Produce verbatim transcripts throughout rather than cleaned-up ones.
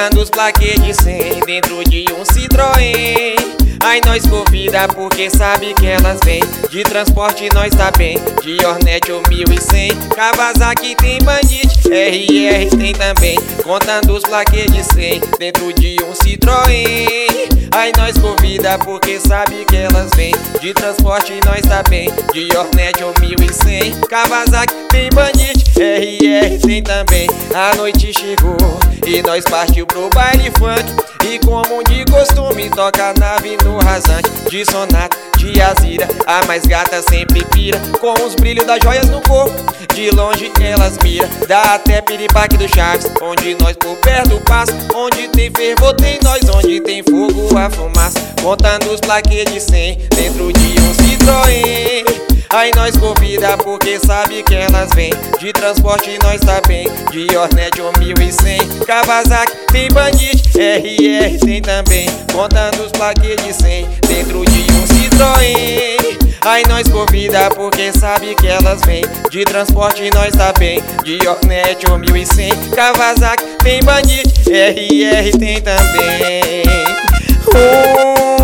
contando os plaquês de cem dentro de um Citroën. Aí nós convida porque sabe que elas vêm. De transporte nós tá bem, de Hornet ou mil e cem. Kawasaki tem Bandit, R R tem também. Contando os plaquês de cem dentro de um Citroën. Aí nós convida porque sabe que elas vêm. De transporte nós tá bem, de Hornet ou mil e cem. Kawasaki tem Bandit, R R tem também. A noite chegou e nós partiu pro baile funk. E como de costume toca a nave no rasante. De Sonata, de Azira, a mais gata sempre pira. Com os brilhos das joias no corpo, de longe elas mira. Dá até piripaque do Chaves, onde nós por perto passa. Onde tem fervor tem nós, onde tem fogo a fumaça. Contando os plaquês de cem dentro de um Citroën. Aí nós convida porque sabe que elas vêm. De transporte nós tá bem, de Hornet ou mil e cem. Kawasaki tem Bandit, R R tem também. Contando os plaquês de cem dentro de um Citroën. Aí nós convida porque sabe que elas vêm. De transporte nós tá bem, de Hornet ou mil e cem. Kawasaki tem Bandit, R R tem também. Oh.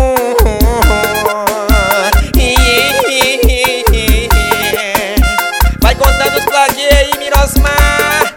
Contando os plaquês aí, Mirosmar.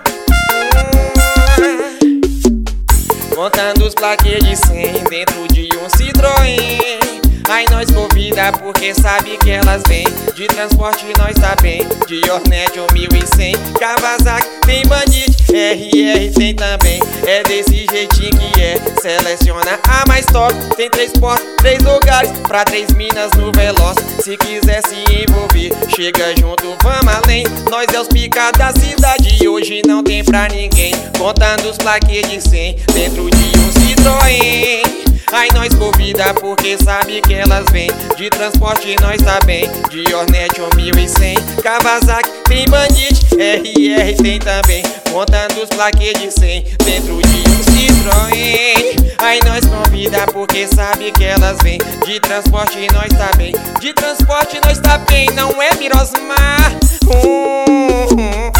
hum. Contando os plaquês de cem dentro de um Citroën. Aí nós convida porque sabe que elas vêm. De transporte nós tá bem, de Hornet ou mil e cem. Kawasaki tem Bandit, R R tem também. É desse jeitinho que é, seleciona a mais top. Tem três portas, três lugares, pra três minas no Veloz. Se quiser se envolver, chega junto, vamos além. Nós é os pica da cidade e hoje não tem pra ninguém. Contando os plaquês de cem dentro de um Citroën. Aí nós convida porque sabe que elas vêm. De transporte nós tá bem, de Hornet ou mil e cem. Kawasaki tem Bandit, R R tem também. Contando os plaquês de cem dentro de um Citroën. Aí nós convida porque sabe que elas vêm. De transporte nós tá bem, de transporte nós tá bem. Não é Mirosmar. hum, hum.